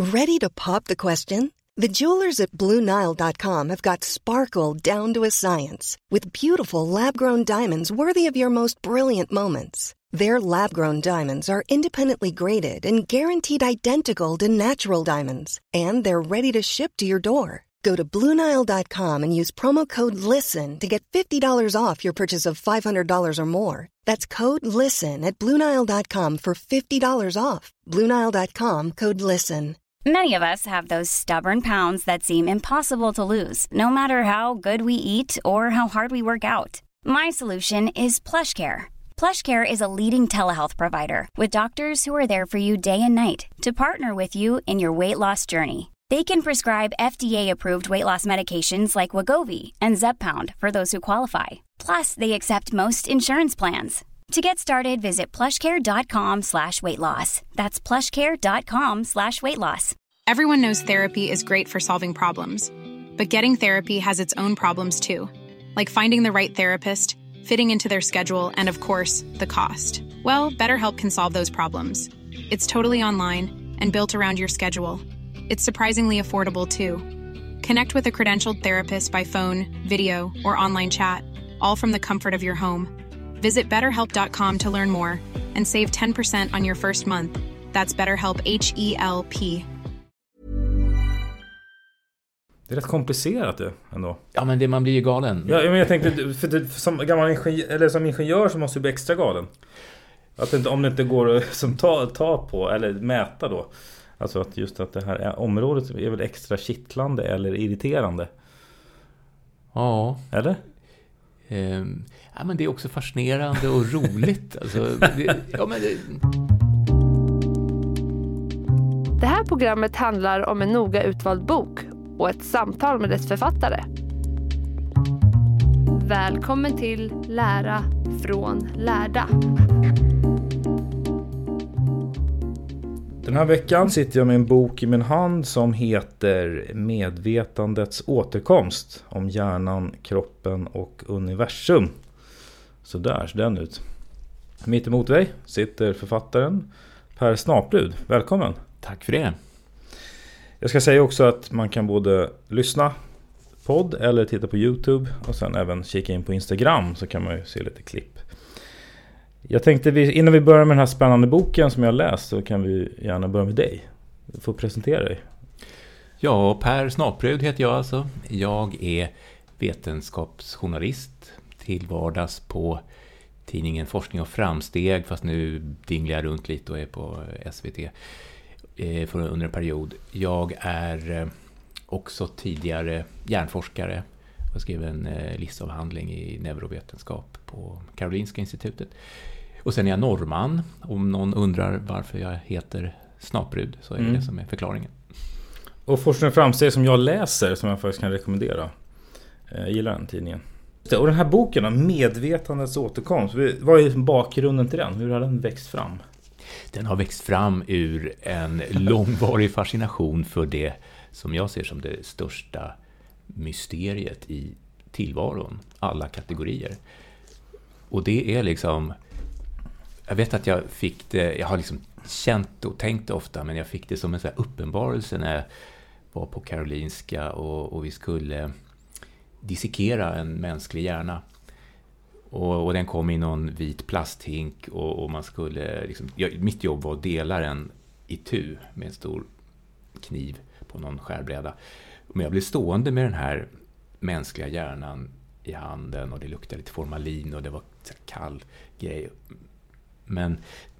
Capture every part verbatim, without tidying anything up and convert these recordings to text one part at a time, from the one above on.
Ready to pop the question? The jewelers at Blue Nile dot com have got sparkle down to a science with beautiful lab-grown diamonds worthy of your most brilliant moments. Their lab-grown diamonds are independently graded and guaranteed identical to natural diamonds, and they're ready to ship to your door. Go to Blue Nile dot com and use promo code LISTEN to get fifty dollars off your purchase of five hundred dollars or more. That's code LISTEN at Blue Nile dot com for fifty dollars off. Blue Nile dot com, code LISTEN. Many of us have those stubborn pounds that seem impossible to lose, no matter how good we eat or how hard we work out. My solution is PlushCare. PlushCare is a leading telehealth provider with doctors who are there for you day and night to partner with you in your weight loss journey. They can prescribe F D A-approved weight loss medications like Wegovy and Zepbound for those who qualify. Plus, they accept most insurance plans. To get started, visit plushcare.com slash weight loss. That's plushcare.com slash weight loss. Everyone knows therapy is great for solving problems. But getting therapy has its own problems too. Like finding the right therapist, fitting into their schedule, and of course, the cost. Well, BetterHelp can solve those problems. It's totally online and built around your schedule. It's surprisingly affordable too. Connect with a credentialed therapist by phone, video, or online chat, all from the comfort of your home. Visit better help dot com to learn more and save ten percent on your first month. That's BetterHelp, H E L P. Det är rätt komplicerat det ändå. Ja, men det, man blir ju galen. Ja, men jag tänkte, för det, som gammal ingenjör, eller som ingenjör så måste du bli extra galen. Att det, om det inte går att som ta, ta på eller mäta då. Alltså att just att det här är, området är väl extra kittlande eller irriterande. Ja. Eller? Ehm, ja, men det är också fascinerande och roligt. Alltså, det, ja, men det... det här programmet handlar om en noga utvald bok och ett samtal med dess författare. Välkommen till Lära från lärda. Den här veckan sitter jag med en bok i min hand som heter Medvetandets återkomst, om hjärnan, kroppen och universum. Så där ser den ut. Mitt emot dig sitter författaren Per Snaplud. Välkommen. Tack för det. Jag ska säga också att man kan både lyssna podd eller titta på YouTube och sen även kika in på Instagram, så kan man ju se lite klipp. Jag tänkte vi, innan vi börjar med den här spännande boken som jag läst, så kan vi gärna börja med dig. Du får presentera dig. Ja, Per Snaplud heter jag alltså. Jag är vetenskapsjournalist till vardags på tidningen Forskning och framsteg, fast nu dinglar jag runt lite och är på S V T för under en period. Jag är också tidigare hjärnforskare. Jag skrev en listavhandling i neurovetenskap på Karolinska institutet. Och sen är jag norrman. Om någon undrar varför jag heter Snaplud, så är det mm. det som är förklaringen. Och Forskning och framsteg som jag läser, som jag faktiskt kan rekommendera. Jag gillar den tidningen. Och den här boken om medvetandets återkomst, vad är bakgrunden till den? Hur har den växt fram? Den har växt fram ur en långvarig fascination för det som jag ser som det största mysteriet i tillvaron, alla kategorier. Och det är liksom, jag vet att jag fick det, jag har liksom känt och tänkt det ofta, men jag fick det som en så här uppenbarelse när jag var på Karolinska och, och vi skulle dissekera en mänsklig hjärna. Och, och den kom i någon vit plasthink och, och man skulle liksom, jag, mitt jobb var att dela den i tu med en stor kniv på någon skärbräda. Men jag blev stående med den här mänskliga hjärnan i handen och det luktade lite formalin och det var så kall grej. Men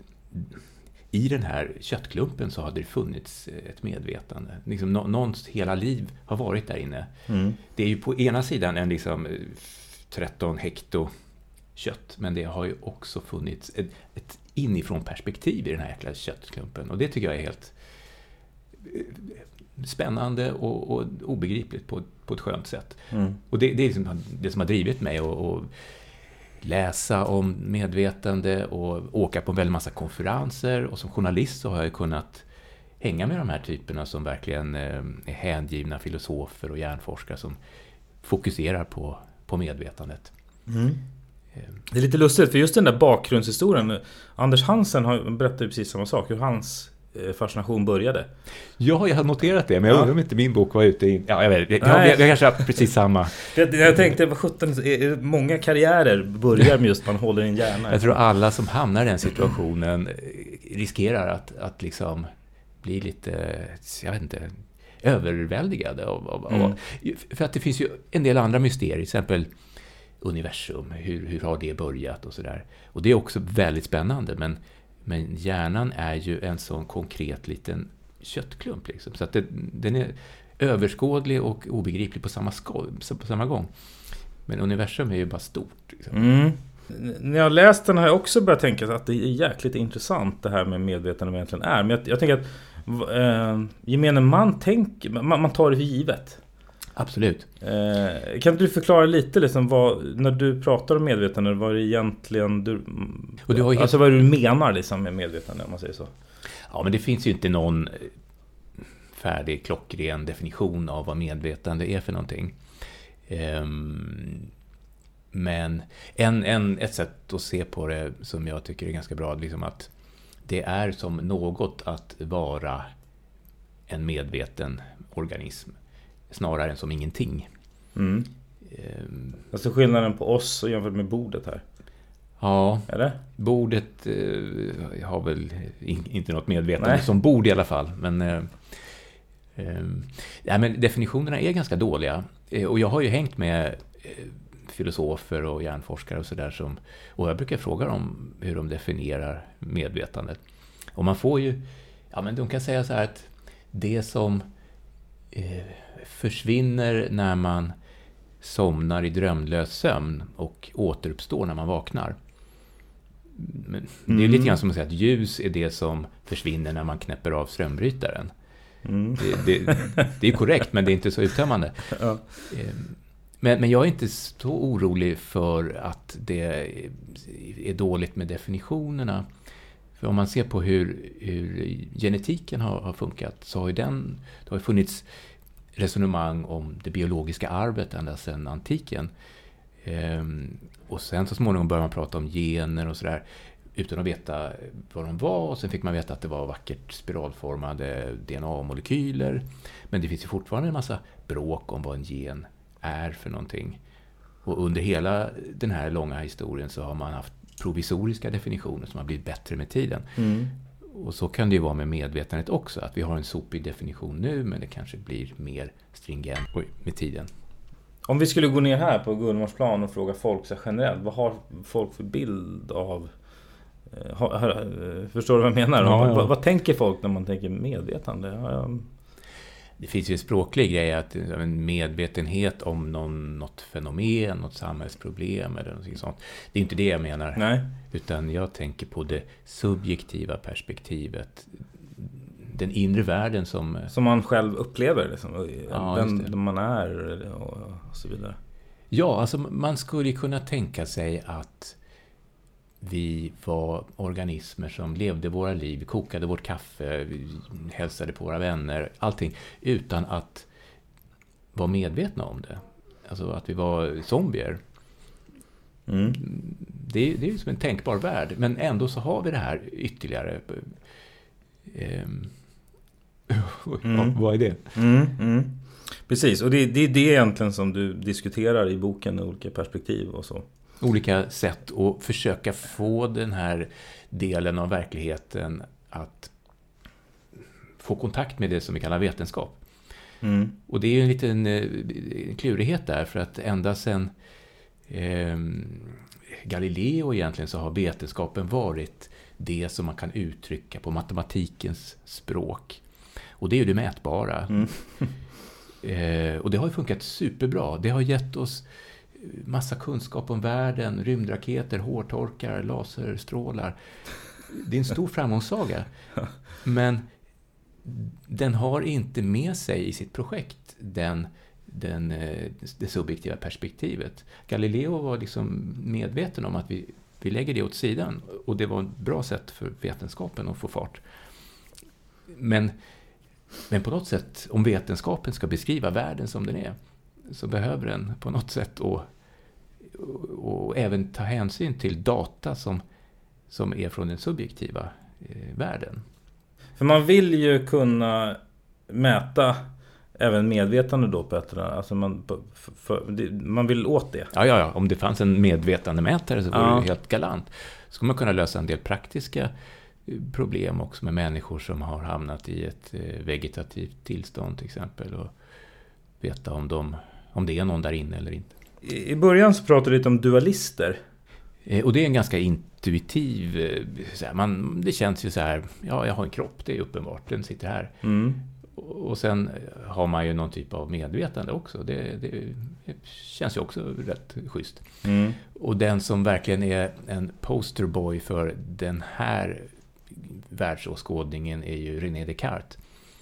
i den här köttklumpen så hade det funnits ett medvetande. Liksom nå- någons hela liv har varit där inne. Mm. Det är ju på ena sidan en liksom tretton hekto kött, men det har ju också funnits ett, ett inifrån perspektiv i den här jäkla köttklumpen. Och det tycker jag är helt spännande och, och obegripligt på, på ett skönt sätt. Mm. Och det, det är liksom det som har drivit mig att, att läsa om medvetande och åka på en väldigt massa konferenser. Och som journalist så har jag kunnat hänga med de här typerna som verkligen är hängivna filosofer och hjärnforskare som fokuserar på, på medvetandet. Mm. Det är lite lustigt, för just den där bakgrundshistorien, Anders Hansen har berättat precis samma sak, hur hans fascination började. Ja, jag har noterat det, men jag ja. undrar om inte min bok var ute i... Ja, jag vet, jag, jag, jag, jag kanske har precis samma. Jag, jag tänkte, vad sjutton, många karriärer börjar med just man håller en hjärna. Jag tror alla som hamnar i den situationen riskerar att, att liksom bli lite, jag vet inte, överväldigade. Av, av, mm. av, för att det finns ju en del andra mysterier, till exempel universum, hur, hur har det börjat och sådär. Och det är också väldigt spännande, men Men hjärnan är ju en sån konkret liten köttklump. Liksom. Så att det, den är överskådlig och obegriplig på samma, sko- på samma gång. Men universum är ju bara stort. Liksom. Mm. När jag läst den har jag också börjat tänka att det är jäkligt intressant det här med medvetande egentligen är. Men jag, jag tänker att eh, gemene man, tänker, man, man tar det för givet. Absolut. Eh, kan du förklara lite liksom vad, när du pratar om medvetande, vad det egentligen du, och du har helt... alltså vad du menar liksom med medvetande, om man säger så? Ja, men det finns ju inte någon färdig klockren definition av vad medvetande är för någonting. Um, men en, en, ett sätt att se på det som jag tycker är ganska bra, liksom att det är som något att vara en medveten organism snarare än som ingenting. Mm. Um, alltså skillnaden på oss och jämfört med bordet här. Ja, eller? Bordet eh, har väl in, inte något medvetande Nej. Som bord i alla fall. Men, eh, eh, ja, men definitionerna är ganska dåliga. Eh, och jag har ju hängt med eh, filosofer och hjärnforskare och sådär. Som, och jag brukar fråga dem hur de definierar medvetandet. Och man får ju, ja men de kan säga så här att det som eh, försvinner när man somnar i drömlös sömn och återuppstår när man vaknar. Men det är mm. lite grann som att säga att ljus är det som försvinner när man knäpper av strömbrytaren. Mm. Det, det, det är korrekt, men det är inte så uttömmande. Ja. Men, men jag är inte så orolig för att det är dåligt med definitionerna. För om man ser på hur, hur genetiken har, har funkat, så har ju den, det har ju funnits resonemang om det biologiska arvet ända sedan antiken. Ehm, och sen så småningom började man prata om gener och sådär utan att veta vad de var. Och sen fick man veta att det var vackert spiralformade D N A-molekyler. Men det finns ju fortfarande en massa bråk om vad en gen är för någonting. Och under hela den här långa historien så har man haft provisoriska definitioner som har blivit bättre med tiden. Mm. Och så kan det ju vara med medvetandet också. Att vi har en sopig definition nu, men det kanske blir mer stringent Oj, med tiden. Om vi skulle gå ner här på Gullmarsplan och fråga folk så generellt, vad har folk för bild av... Ha, ha, förstår du vad jag menar? Ja, ja. Vad, vad tänker folk när man tänker medvetande? Ja, ja. Det finns ju en språklig grej att en medvetenhet om någon, något fenomen, något samhällsproblem eller något sånt. Det är inte det jag menar. Nej. Utan jag tänker på det subjektiva perspektivet. Den inre världen som... Som man själv upplever, liksom. Ja, den man är och så vidare. Ja, alltså man skulle kunna tänka sig att vi var organismer som levde våra liv, kokade vårt kaffe, hälsade på våra vänner, allting utan att vara medvetna om det. Alltså att vi var zombier. Mm. Det, det är ju som en tänkbar värld, men ändå så har vi det här ytterligare. Ehm. Mm. Vad är det? Mm, mm. Precis, och det, det är det egentligen som du diskuterar i boken, olika perspektiv och så. Olika sätt att försöka få den här delen av verkligheten att få kontakt med det som vi kallar vetenskap. Mm. Och det är ju en liten en klurighet där, för att ända sedan eh, Galileo egentligen så har vetenskapen varit det som man kan uttrycka på matematikens språk. Och det är ju det mätbara. Mm. eh, och det har ju funkat superbra. Det har gett oss massa kunskap om världen, rymdraketer, hårtorkar, laserstrålar. Det är en stor framgångssaga. Men den har inte med sig i sitt projekt den, den, det subjektiva perspektivet. Galileo var liksom medveten om att vi, vi lägger det åt sidan. Och det var ett bra sätt för vetenskapen att få fart. Men, men på något sätt, om vetenskapen ska beskriva världen som den är, så behöver den på något sätt och, och, och även ta hänsyn till data som, som är från den subjektiva eh, världen. För man vill ju kunna mäta även medvetande då på ett eller annat. Alltså man, för, för, man vill åt det. Ja, ja, ja. Om det fanns en medvetandemätare så vore ja. det helt galant. Så skulle man kunna lösa en del praktiska problem också med människor som har hamnat i ett vegetativt tillstånd till exempel. Och veta om, de, om det är någon där inne eller inte. I början så pratade du lite om dualister. Och det är en ganska intuitiv... Så här, man, det känns ju så här, ja, jag har en kropp, det är uppenbart, den sitter här. Mm. Och sen har man ju någon typ av medvetande också. Det, det, det känns ju också rätt schysst. Mm. Och den som verkligen är en posterboy för den här världsåskådningen är ju René Descartes.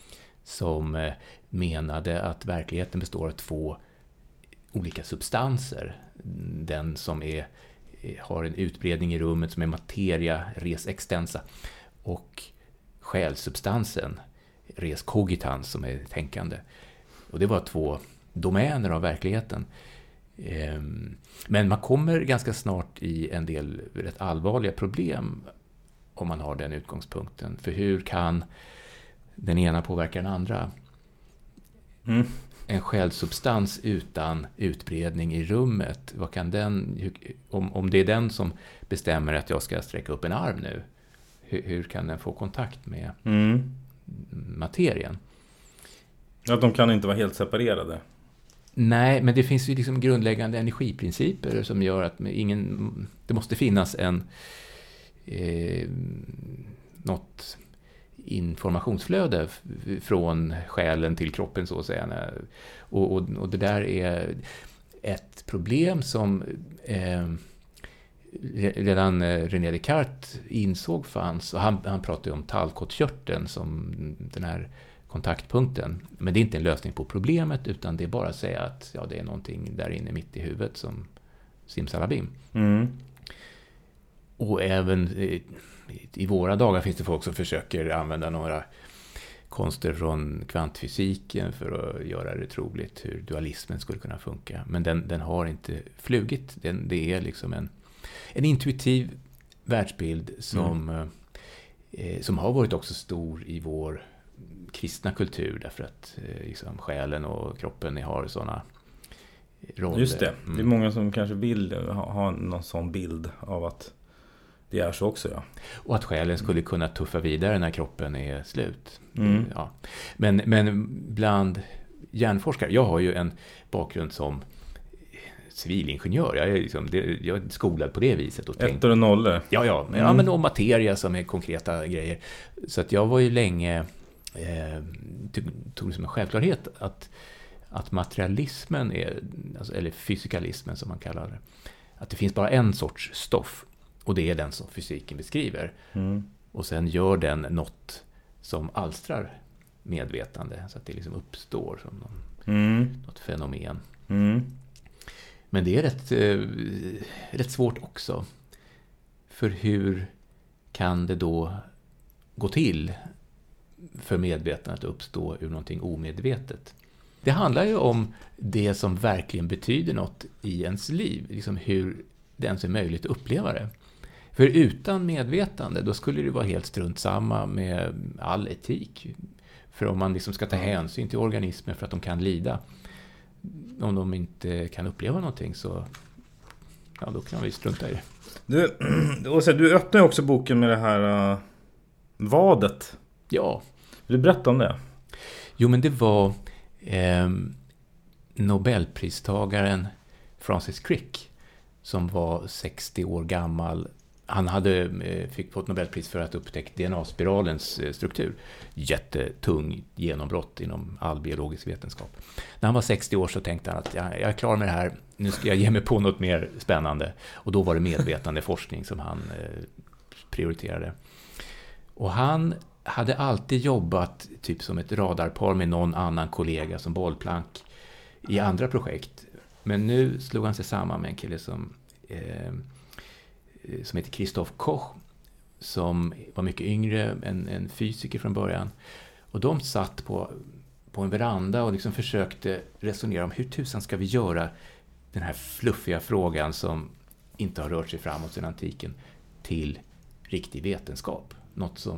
Som menade att verkligheten består av två olika substanser. Den som är, har en utbredning i rummet som är materia res extensa. Och själsubstansen res cogitans som är tänkande. Och det var två domäner av verkligheten. Men man kommer ganska snart i en del rätt allvarliga problem om man har den utgångspunkten. För hur kan den ena påverka den andra? Mm. En själsubstans utan utbredning i rummet, vad kan den, om, om det är den som bestämmer att jag ska sträcka upp en arm nu, hur, hur kan den få kontakt med mm. materien? Att de kan inte vara helt separerade. Nej, men det finns ju liksom grundläggande energiprinciper som gör att ingen, det måste finnas en eh, något informationsflöde från själen till kroppen så att säga. Och, och, och det där är ett problem som eh, redan René Descartes insåg fanns. Och han, han pratade om tallkottkörteln som den här kontaktpunkten. Men det är inte en lösning på problemet utan det är bara att säga att ja, det är någonting där inne mitt i huvudet som simsalabim. Mm. Och även i våra dagar finns det folk som försöker använda några konster från kvantfysiken för att göra det troligt hur dualismen skulle kunna funka. Men den, den har inte flugit. Den, det är liksom en, en intuitiv världsbild som, mm. eh, som har varit också stor i vår kristna kultur därför att eh, liksom, själen och kroppen har sådana roller. Just det. Mm. Det är många som kanske vill ha, ha någon sån bild av att det är så också, ja. Och att själen skulle kunna tuffa vidare när kroppen är slut. Mm. Ja. Men, men bland hjärnforskare, jag har ju en bakgrund som civilingenjör. Jag är, liksom, det, jag är skolad på det viset. Och Ettor och nollor. Ja, ja. Men, mm. ja, men och materia som är konkreta grejer. Så att jag var ju länge, eh, tog det som en självklarhet att, att materialismen är, alltså, eller fysikalismen som man kallar det, att det finns bara en sorts stoff. Och det är den som fysiken beskriver. Mm. Och sen gör den något som alstrar medvetande. Så att det liksom uppstår som någon, mm. något fenomen. Mm. Men det är rätt, eh, rätt svårt också. För hur kan det då gå till för medvetandet att uppstå ur någonting omedvetet? Det handlar ju om det som verkligen betyder något i ens liv. Liksom hur det ens är möjligt att uppleva det. För utan medvetande, då skulle det vara helt strunt samma med all etik. För om man liksom ska ta hänsyn till organismer för att de kan lida, om de inte kan uppleva någonting så ja, då kan vi strunta i det. Du, Åsa, du öppnar också boken med det här uh, vadet. Ja. Vill du berätta om det? Jo, men det var eh, Nobelpristagaren Francis Crick som var sextio år gammal. Han hade fick fått Nobelpris för att upptäcka D N A-spiralens struktur. Jättetung genombrott inom all biologisk vetenskap. När han var sextio år så tänkte han att jag är klar med det här. Nu ska jag ge mig på något mer spännande. Och då var det medvetande forskning som han prioriterade. Och han hade alltid jobbat typ som ett radarpar med någon annan kollega som bollplank i andra projekt. Men nu slog han sig samman med en kille som... Eh, som heter Christoph Koch, som var mycket yngre, en, en fysiker från början. Och de satt på, på en veranda och liksom försökte resonera om hur tusan ska vi göra den här fluffiga frågan som inte har rört sig framåt sedan antiken till riktig vetenskap. Något som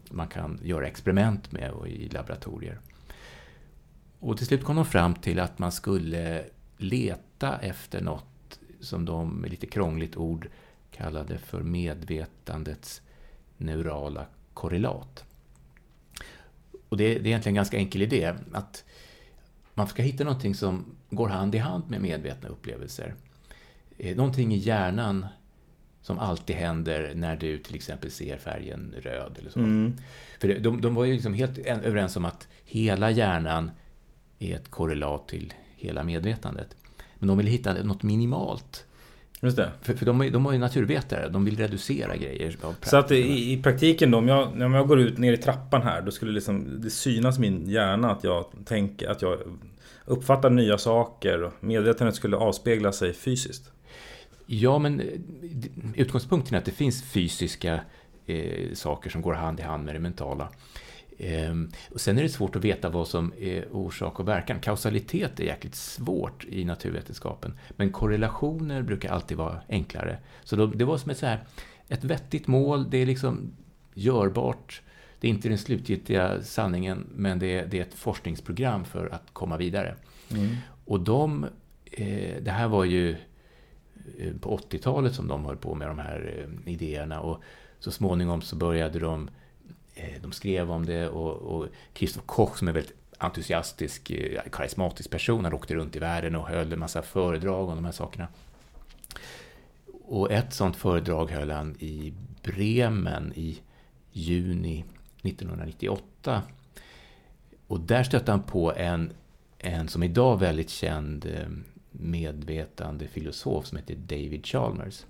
man kan göra experiment med och i laboratorier. Och till slut kom de fram till att man skulle leta efter något som de med lite krångligt ord kallade för medvetandets neurala korrelat. Och det, det är egentligen en ganska enkel idé att man ska hitta någonting som går hand i hand med medvetna upplevelser. Någonting i hjärnan som alltid händer när du till exempel ser färgen röd eller så. Mm. För de, de var ju liksom helt överens om att hela hjärnan är ett korrelat till hela medvetandet. Men de vill hitta något minimalt. Just det. För, för de, de är ju naturvetare, de vill reducera grejer. Så att i, i praktiken då, om jag, om jag går ut ner i trappan här, då skulle liksom, det synas min hjärna att jag tänker, att jag uppfattar nya saker och medvetandet skulle avspegla sig fysiskt. Ja, men utgångspunkten är att det finns fysiska eh, saker som går hand i hand med det mentala. Eh, och sen är det svårt att veta vad som är orsak och verkan. Kausalitet är jäkligt svårt i naturvetenskapen, men korrelationer brukar alltid vara enklare. Så då, det var som ett, så här, ett vettigt mål, det är liksom görbart. Det är inte den slutgiltiga sanningen, men det är, det är ett forskningsprogram för att komma vidare. Mm. Och de, eh, det här var ju på åttiotalet som de höll på med de här eh, idéerna, och så småningom så började de eh, de skrev om det, och, och Christoph Koch som är väldigt entusiastisk, eh, karismatisk person, han åkte runt i världen och höll en massa föredrag om de här sakerna. Och ett sånt föredrag höll han i Bremen i juni nittonhundranittioåtta, och där stötte han på en, en som idag väldigt känd eh, medvetande filosof som heter David Chalmers.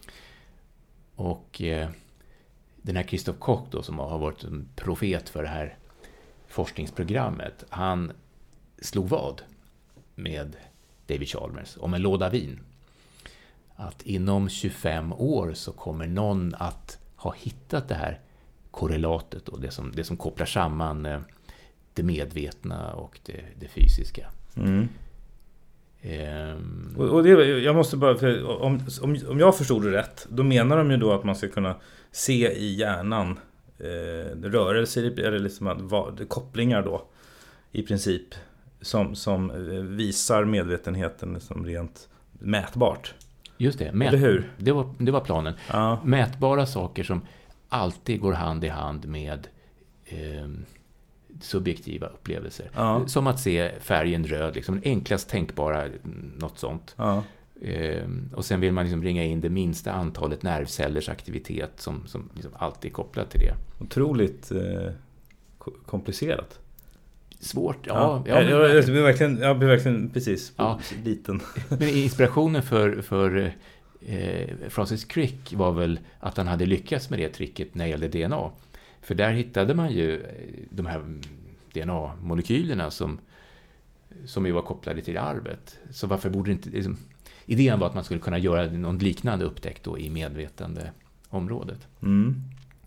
Och eh, den här Christoph Koch då, som har varit en profet för det här forskningsprogrammet, han slog vad med David Chalmers om en låda vin. Att inom tjugofem år så kommer någon att ha hittat det här korrelatet då, det som, det som kopplar samman eh, det medvetna och det, det fysiska. Mm. Um, och, och det, jag måste bara, för om, om, om jag förstod det rätt, då menar de ju då att man ska kunna se i hjärnan eh, rörelser eller liksom att, vad, kopplingar då i princip som, som visar medvetenheten som rent mätbart. Just det, mät, eller hur? Det var, det var planen. Ja. Mätbara saker som alltid går hand i hand med eh, subjektiva upplevelser. Ja. Som att se färgen röd, liksom enklast tänkbara, något sånt. Ja. Eh, och sen vill man liksom ringa in det minsta antalet nervcellers aktivitet som, som liksom alltid är kopplat till det. Otroligt eh, komplicerat. Svårt, ja. ja. ja, ja jag, jag, blir verkligen, jag blir verkligen precis ja. liten. Men inspirationen för, för eh, Francis Crick var väl att han hade lyckats med det tricket när det gällde D N A. För där hittade man ju de här D N A-molekylerna som, som ju var kopplade till arvet. Så varför borde inte... Liksom, idén var att man skulle kunna göra någon liknande upptäckt då i medvetande området. Mm.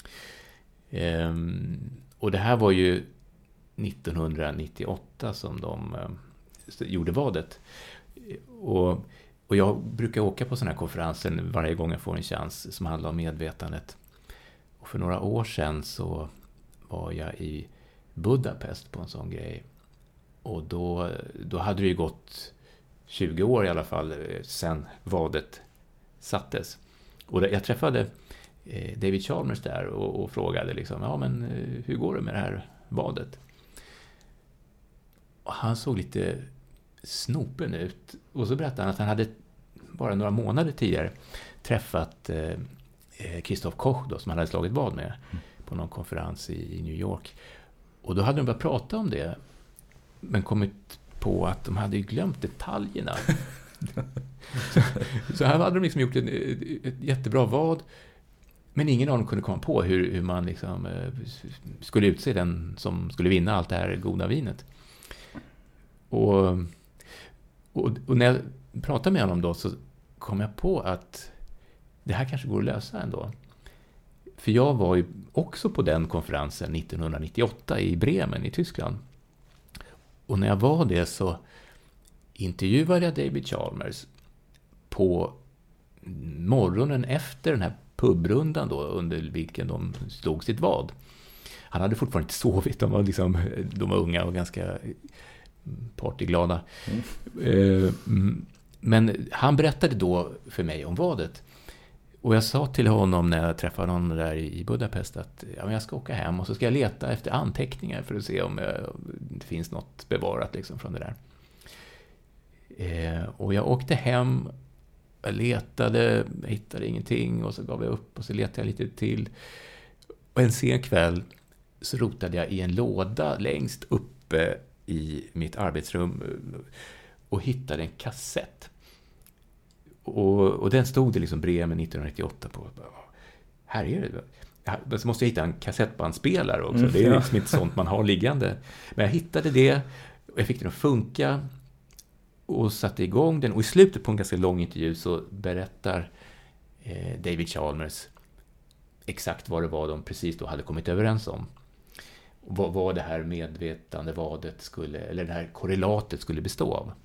Ehm, och det här var ju nittonhundranittioåtta som de eh, gjorde vadet. Och, och jag brukar åka på sådana här konferenser varje gång jag får en chans som handlar om medvetandet. Och för några år sedan så var jag i Budapest på en sån grej. Och då, då hade det ju gått tjugo år i alla fall sedan vadet sattes. Och jag träffade David Chalmers där och, och frågade liksom, ja men hur går det med det här vadet? Och han såg lite snopen ut. Och så berättade han att han hade bara några månader tidigare träffat eh, Christoph Koch då, som han hade slagit vad med på någon konferens i, i New York. Och då hade de börjat prata om det, men kommit på att de hade glömt detaljerna. så, så här hade de liksom gjort ett, ett jättebra vad, men ingen av dem kunde komma på hur, hur man liksom, eh, skulle utse den som skulle vinna allt det här goda vinet. Och, och, och när jag pratade med honom då så kom jag på att det här kanske går att lösa ändå. För jag var ju också på den konferensen nittonhundranittioåtta i Bremen i Tyskland. Och när jag var det så intervjuade jag David Chalmers på morgonen efter den här pubrundan då, under vilken de slog sitt vad. han hade fortfarande inte sovit. De var, liksom, de var unga och ganska partyglada. Mm. Eh, men han berättade då för mig om vadet. Och jag sa till honom när jag träffade honom där i Budapest att ja, men jag ska åka hem och så ska jag leta efter anteckningar för att se om jag, det finns något bevarat liksom, från det där. Eh, och jag åkte hem, jag letade, jag hittade ingenting och så gav jag upp och så letade jag lite till. Och en sen kväll så rotade jag i en låda längst uppe i mitt arbetsrum och hittade en kassett. Och, och den stod det liksom Bremen nittonhundranittioåtta på. Här är det. Men så måste jag hitta en kassettbandspelare också. Mm, det är liksom inte sånt man har liggande. Men jag hittade det och jag fick den att funka och satte igång den. Och i slutet på en ganska lång intervju så berättar eh, David Chalmers exakt vad det var de precis då hade kommit överens om. Vad, vad det här medvetande vadet skulle, eller det här korrelatet skulle bestå av.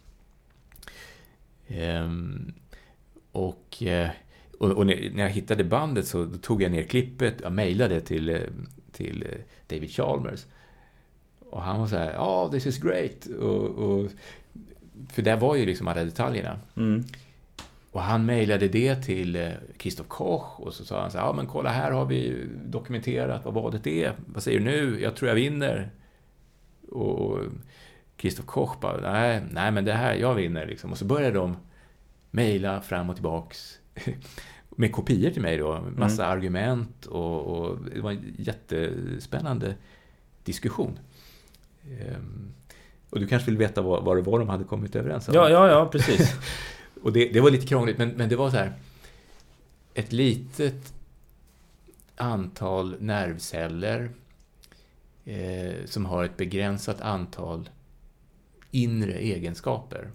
Ehm, och, och, och när jag hittade bandet så då tog jag ner klippet, jag mejlade till, till David Chalmers. Och han var så här, ja, oh, this is great. Och, och, för där var ju liksom alla detaljerna. Mm. Och han mejlade det till Christoph Koch och så sa han så här, ja men kolla här har vi dokumenterat vad vadet är. Vad säger du nu? Jag tror jag vinner. Och Christoph Koch bara, nej, nej men det här, jag vinner liksom. Och så började de mejla fram och tillbaks med kopior till mig då. Massa mm. argument och, och det var en jättespännande diskussion. Um, och du kanske vill veta vad, vad det var de hade kommit överens om? Ja, ja, ja, precis. Och det, det var lite krångligt, men, men det var så här ett litet antal nervceller eh, som har ett begränsat antal inre egenskaper.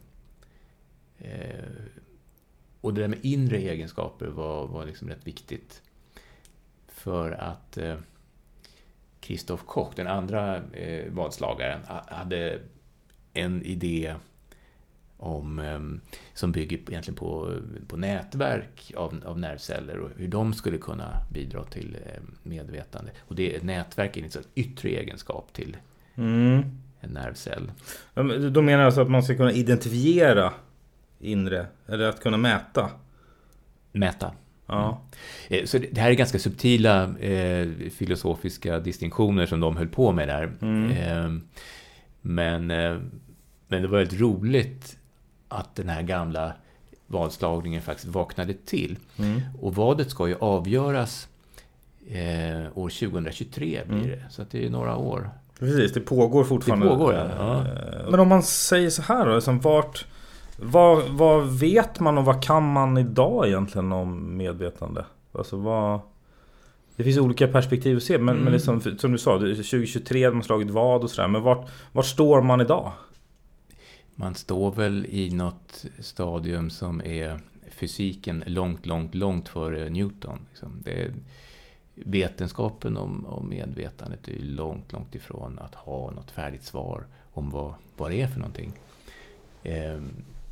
Eh, och det där med inre egenskaper var, var liksom rätt viktigt. För att eh, Christoph Koch, den andra eh, vadslagaren, hade en idé om, eh, som bygger egentligen på, på nätverk av, av nervceller och hur de skulle kunna bidra till eh, medvetande. Och det är nätverk är en sån yttre egenskap till mm. en nervcell. Då menar jag alltså att man ska kunna identifiera inre, eller att kunna mäta? Mäta. Ja. Mm. Så det här är ganska subtila eh, filosofiska distinktioner som de höll på med där. Mm. Eh, men, eh, men det var väldigt roligt att den här gamla vadslagningen faktiskt vaknade till. Mm. Och vadet ska ju avgöras eh, år tjugohundratjugotre blir det. Mm. Så att det är några år. Precis, det pågår fortfarande. Det pågår, ja. ja. Men om man säger så här då, liksom vart, vad, vad vet man och vad kan man idag egentligen om medvetande? Alltså vad... Det finns olika perspektiv att se, men, mm. men liksom, som du sa, tjugohundratjugotre har man slagit vad och sådär. Men vart, vart står man idag? Man står väl i något stadium som är fysiken långt, långt, långt före Newton. Liksom. Det är, vetenskapen om, om medvetandet är långt, långt ifrån att ha något färdigt svar om vad, vad det är för någonting. Ehm,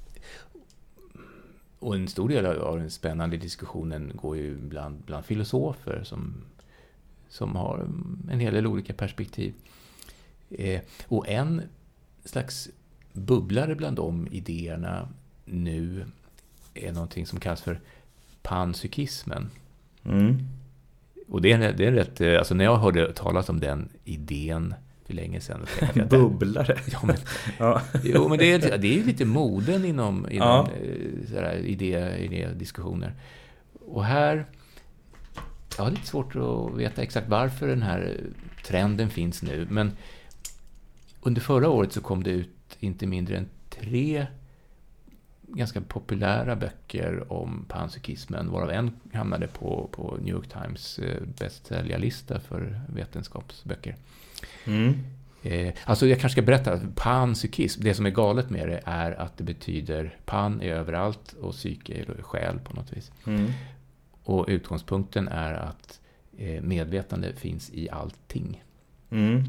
och en stor del av den spännande diskussionen går ju bland, bland filosofer som, som har en hel del olika perspektiv. Ehm, och en slags bubblare bland de idéerna nu är någonting som kallas för panpsykismen. Mm. Och det är, det är rätt, alltså när jag hörde talas om den idén för länge sedan. Jag bubblare? Ja, men, ja. Jo, men det är, det är lite moden inom, inom ja. sådär, idé, idédiskussioner. Och här, jag har lite svårt att veta exakt varför den här trenden finns nu. Men under förra året så kom det ut inte mindre än tre ganska populära böcker om panpsykismen, varav en hamnade på, på New York Times bästsäljarlista för vetenskapsböcker. Mm. Eh, alltså jag kanske ska berätta att panpsykism, det som är galet med det är att det betyder pan är överallt och psyke är själ på något vis. Mm. Och utgångspunkten är att eh, medvetande finns i allting. Mm.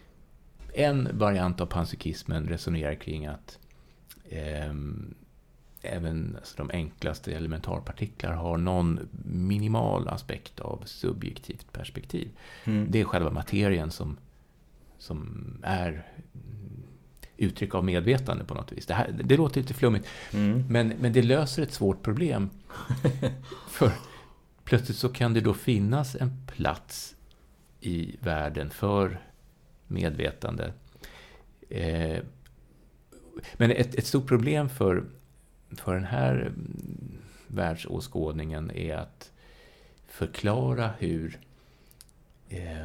En variant av panpsykismen resonerar kring att eh, även alltså de enklaste elementarpartiklar har någon minimal aspekt av subjektivt perspektiv. Mm. Det är själva materien som, som är uttryck av medvetande på något vis. Det, här, det låter lite flummigt, mm. men, men det löser ett svårt problem. För plötsligt så kan det då finnas en plats i världen för medvetande. Eh, men ett, ett stort problem för, för den här världsåskådningen är att förklara hur eh,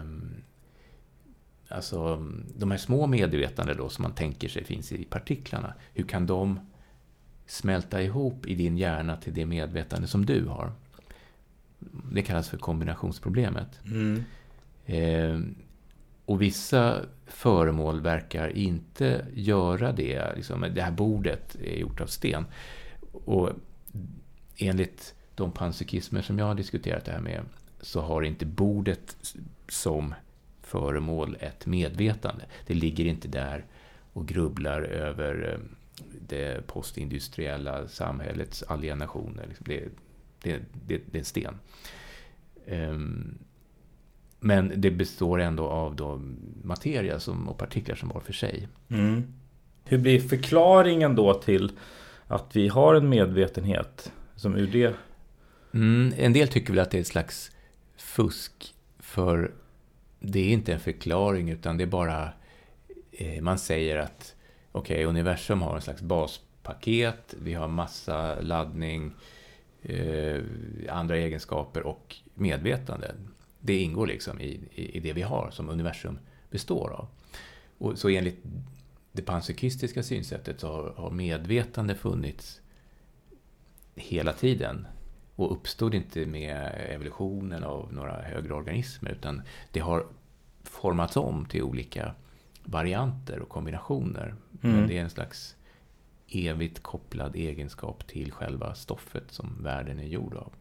alltså de här små medvetande då som man tänker sig finns i partiklarna, hur kan de smälta ihop i din hjärna till det medvetande som du har? Det kallas för kombinationsproblemet. Mm. Eh, och vissa föremål verkar inte göra det. Liksom, det här bordet är gjort av sten. Och enligt de panpsykismer som jag har diskuterat det här med så har inte bordet som föremål ett medvetande. Det ligger inte där och grubblar över det postindustriella samhällets alienationer. Det, det, det, det är en sten. Um, men det består ändå av då materia som, och partiklar som var för sig. Mm. Hur blir förklaringen då till att vi har en medvetenhet som ur det? Mm, en del tycker väl att det är ett slags fusk, för det är inte en förklaring utan det är bara eh, man säger att okej, okay, universum har en slags baspaket, vi har massa laddning, eh, andra egenskaper och medvetande. Det ingår liksom i, i, i det vi har som universum består av. Och så enligt det panpsykistiska synsättet så har, har medvetande funnits hela tiden och uppstod inte med evolutionen av några högre organismer, utan det har formats om till olika varianter och kombinationer. Mm. Men det är en slags evigt kopplad egenskap till själva stoffet som världen är gjord av.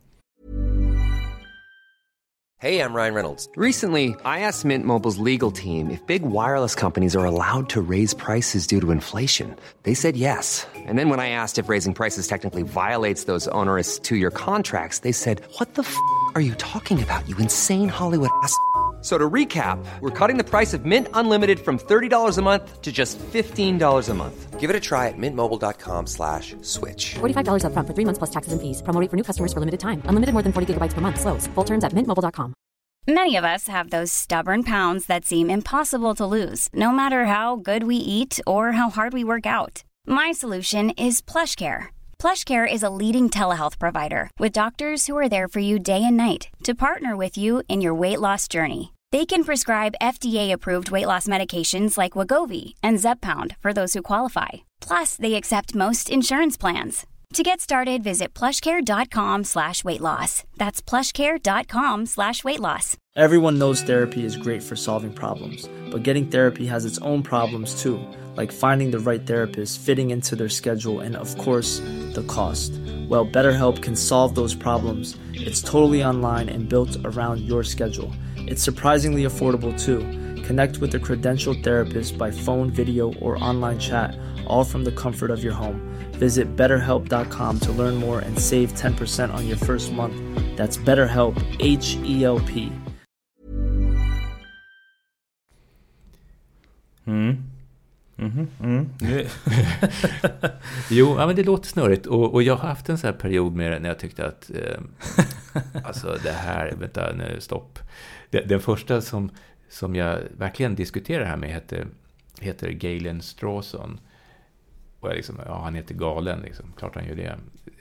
Hey, I'm Ryan Reynolds. Recently, I asked Mint Mobile's legal team if big wireless companies are allowed to raise prices due to inflation. They said yes. And then when I asked if raising prices technically violates those onerous two-year contracts, they said, what the f*** are you talking about, you insane Hollywood ass f- So to recap, we're cutting the price of Mint Unlimited from thirty dollars a month to just fifteen dollars a month. Give it a try at mintmobile.com slash switch. forty-five dollars up front for three months plus taxes and fees. Promo rate for new customers for limited time. Unlimited more than forty gigabytes per month. Slows full terms at mint mobile dot com. Many of us have those stubborn pounds that seem impossible to lose, no matter how good we eat or how hard we work out. My solution is PlushCare. PlushCare is a leading telehealth provider with doctors who are there for you day and night to partner with you in your weight loss journey. They can prescribe F D A-approved weight loss medications like Wegovy and Zepbound for those who qualify. Plus, they accept most insurance plans. To get started, visit plushcare.com slash weight loss. That's plushcare.com slash weight loss. Everyone knows therapy is great for solving problems, but getting therapy has its own problems too, like finding the right therapist, fitting into their schedule, and of course, the cost. Well, BetterHelp can solve those problems. It's totally online and built around your schedule. It's surprisingly affordable too. Connect with a credentialed therapist by phone, video, or online chat, all from the comfort of your home. Visit better help dot com to learn more and save ten percent on your first month. That's BetterHelp, H E L P. Mm. Mm-hmm. Mm. Jo, ja, men det låter snurrigt. Och, och jag har haft en sån här period med det när jag tyckte att eh, alltså det här, vänta nu, stopp. Den, den första som, som jag verkligen diskuterar här med heter, heter Galen Strawson. Och jag liksom, ja, han heter galen, liksom. Klart han gör det.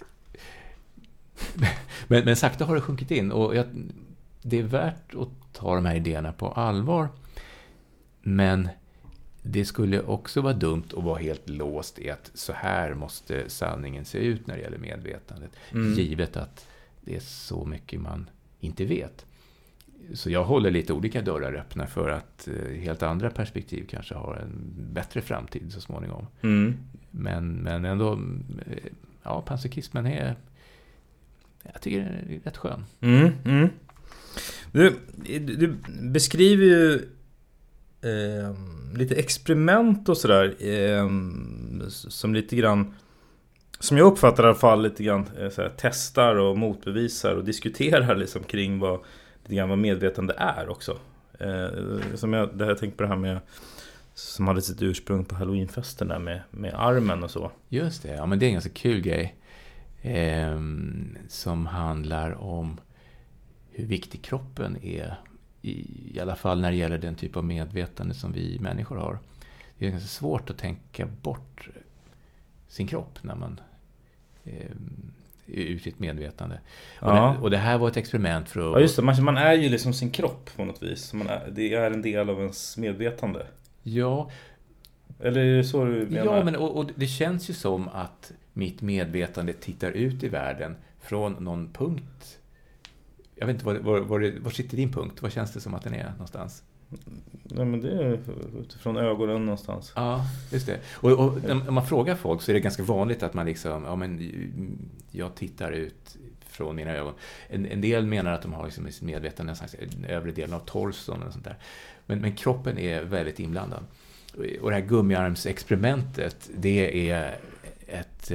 Men, men sakta har det sjunkit in. Och jag, det är värt att ta de här idéerna på allvar. Men det skulle också vara dumt att vara helt låst i att så här måste sanningen se ut när det gäller medvetandet. Mm. Givet att det är så mycket man inte vet. Så jag håller lite olika dörrar öppna för att helt andra perspektiv kanske har en bättre framtid så småningom. Mm. Men, men ändå, ja, panpsykismen är, jag tycker den är rätt skön. Mm, mm. Du, du beskriver ju eh, lite experiment och sådär eh, som lite grann som jag uppfattar i alla fall lite grann så här, testar och motbevisar och diskuterar liksom kring vad, lite grann vad medvetande är också. Eh, som jag, det här, jag tänkte på det här med som hade sitt ursprung på Halloweenfesten där med, med armen och så. Just det, ja men det är en ganska kul grej eh, som handlar om hur viktig kroppen är i, i alla fall när det gäller den typ av medvetande som vi människor har. Det är ganska svårt att tänka bort sin kropp när man eh, är ute i ett medvetande. Och, ja. det, och det här var ett experiment för att... Ja just det, man, man är ju liksom sin kropp på något vis. Man är, det är en del av ens medvetande. Ja. Eller är det så du menar? Ja, men och, och det känns ju som att mitt medvetande tittar ut i världen från någon punkt. Jag vet inte, var, var, var, var sitter din punkt? Vad känns det som att den är någonstans? Nej, men det är utifrån ögonen någonstans. Ja, just det. Och, och om man frågar folk så är det ganska vanligt att man liksom, ja men jag tittar ut från mina ögon. En, en del menar att de har liksom sitt medvetande en slags övre delen av torson och sånt där. Men, men kroppen är väldigt inblandad. Och det här gummiarmsexperimentet, det är ett...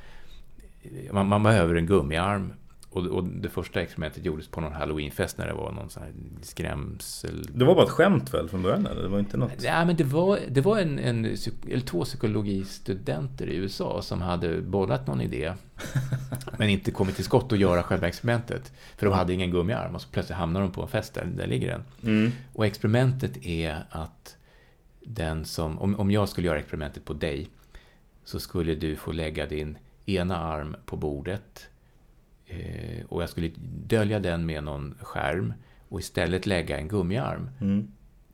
Man, man behöver en gummiarm. Och, och det första experimentet gjordes på någon Halloweenfest när det var någon sån här skrämsel... Det var bara ett skämt väl från början? Eller? Det var inte något... Ja, men det var, det var en, en, eller två psykologistudenter i U S A som hade bollat någon idé men inte kommit till skott att göra själva experimentet. För de hade ingen gummiarm och så plötsligt hamnar de på en fest där, där ligger den. Mm. Och experimentet är att den som... Om, om jag skulle göra experimentet på dig så skulle du få lägga din ena arm på bordet och jag skulle dölja den med någon skärm och istället lägga en gummiarm mm.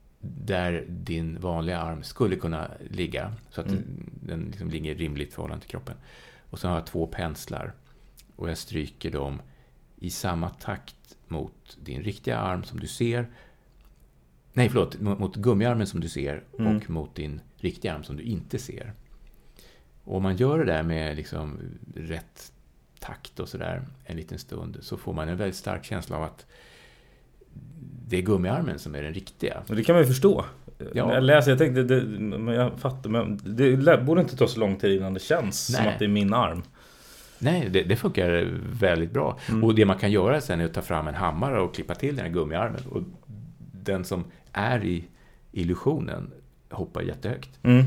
där din vanliga arm skulle kunna ligga så att mm. den liksom ligger rimligt förhållande till kroppen. Och så har jag två penslar och jag stryker dem i samma takt mot din riktiga arm som du ser. Nej, förlåt, mot gummiarmen som du ser mm. och mot din riktiga arm som du inte ser. Och om man gör det där med liksom rätt takt och sådär en liten stund så får man en väldigt stark känsla av att det är gummiarmen som är den riktiga. Och det kan man ju förstå. Ja. Jag läser, jag tänkte, det, men jag fattar, men det borde inte ta så lång tid innan det känns Nej. som att det är min arm. Nej, det, det funkar väldigt bra. Mm. Och det man kan göra sen är att ta fram en hammare och klippa till den här gummiarmen. Och den som är i illusionen hoppar jättehögt. Mm.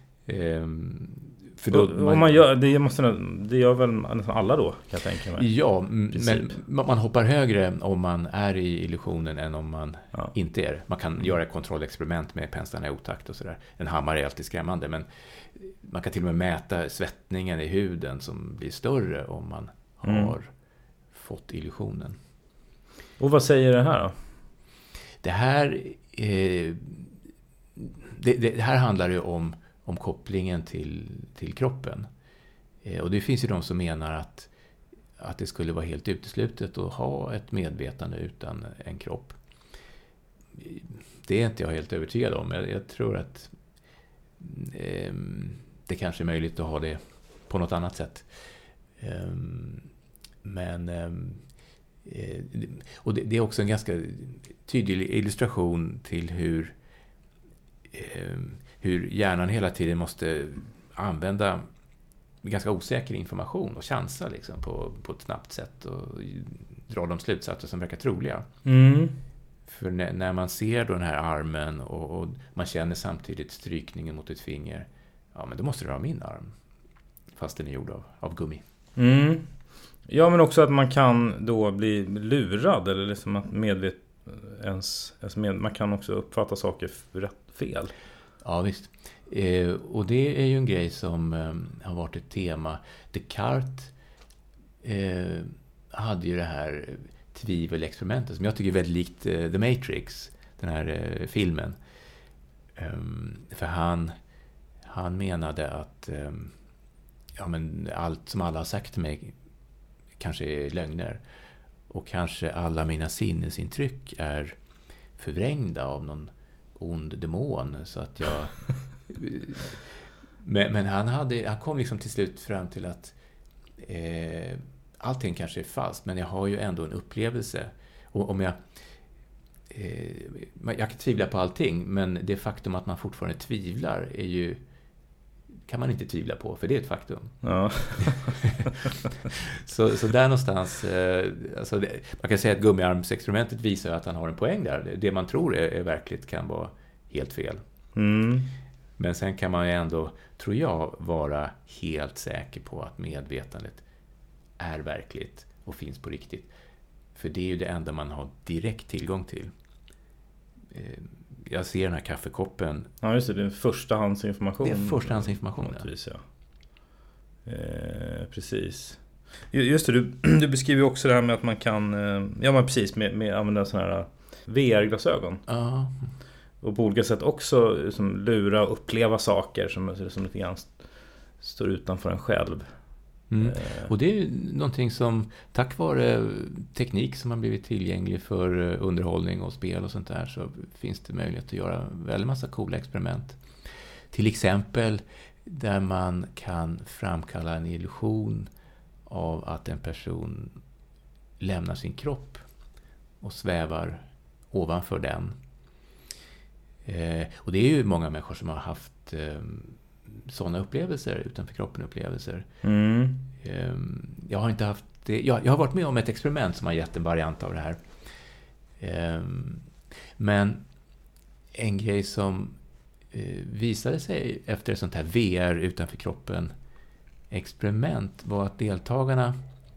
Ehm, För då, och, man, man gör, det, måste, det gör väl nästan alla då, kan jag tänka mig. Ja, men man hoppar högre om man är i illusionen än om man ja. inte är. Man kan mm. göra ett kontrollexperiment med penslarna i otakt och sådär. En hammare är alltid skrämmande, men man kan till och med mäta svettningen i huden som blir större om man har mm. fått illusionen. Och vad säger det här då? Det här, eh, det, det här handlar ju om om kopplingen till, till kroppen. Eh, och det finns ju de som menar att, att det skulle vara helt uteslutet att ha ett medvetande utan en kropp. Det är inte jag helt övertygad om. Jag, jag tror att eh, det kanske är möjligt att ha det på något annat sätt. Eh, men eh, och det, det är också en ganska tydlig illustration till hur eh, hur hjärnan hela tiden måste använda ganska osäker information och chansa liksom på, på ett snabbt sätt och dra de slutsatser som verkar troliga. Mm. För när, när man ser då den här armen och, och man känner samtidigt strykningen mot ett finger, ja men då måste det vara min arm. Fast den är gjord av, av gummi. Mm. Ja, men också att man kan då bli lurad eller liksom att medvet ens, alltså med, man kan också uppfatta saker rätt fel. Ja, visst. Eh, och det är ju en grej som eh, har varit ett tema. Descartes eh, hade ju det här tvivelexperimentet som jag tycker är väldigt likt eh, The Matrix, den här eh, filmen. Um, för han, han menade att um, ja, men allt som alla har sagt till mig kanske är lögner. Och kanske alla mina sinnesintryck är förvrängda av någon ond demon så att jag men, men han hade han kom liksom till slut fram till att eh, allting kanske är falskt, men jag har ju ändå en upplevelse, och om jag eh, jag kan tvivla på allting, men det faktum att man fortfarande tvivlar är ju kan man inte tvivla på, för det är ett faktum. Ja. så, så där någonstans, eh, alltså det, man kan säga att gummiarmsexperimentet visar att han har en poäng där. Det man tror är, är verkligt kan vara helt fel. Mm. Men sen kan man ju ändå, tror jag, vara helt säker på att medvetandet är verkligt och finns på riktigt. För det är ju det enda man har direkt tillgång till. Jag ser den här kaffekoppen. Ja, just det. Det är förstahandsinformation. Det är förstahandsinformation, ja. Ja. Eh, precis. Just det, du, du beskriver ju också det här med att man kan... Ja, men precis, med, med använda sådana här V R-glasögon. Ja. Och på olika sätt också som lura och uppleva saker som, som lite grann står utanför en själv. Mm. Och det är ju någonting som tack vare teknik som har blivit tillgänglig för underhållning och spel och sånt där, så finns det möjlighet att göra väldigt massa coola experiment. Till exempel där man kan framkalla en illusion av att en person lämnar sin kropp och svävar ovanför den. Eh, och det är ju många människor som har haft eh, sådana upplevelser, utanför kroppen upplevelser. Mm. Eh, jag har inte haft det. Jag, jag har varit med om ett experiment som har gett en variant av det här. Eh, men en grej som eh, visade sig efter ett sånt här V R utanför kroppen experiment var att deltagarna